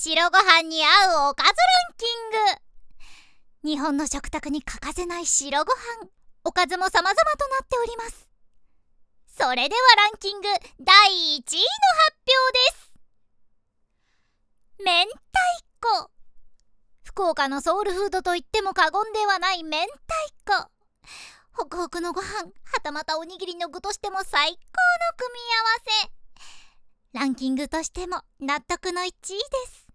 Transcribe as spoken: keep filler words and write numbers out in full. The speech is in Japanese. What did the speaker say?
白ご飯に合うおかずランキング。日本の食卓に欠かせない白ご飯、おかずも様々となっております。それではランキングだいいちいの発表です。明太子。福岡のソウルフードと言っても過言ではない明太子。ホクホクのご飯、はたまたおにぎりの具としても最高の組み合わせ。ランキングとしても納得のいちいです。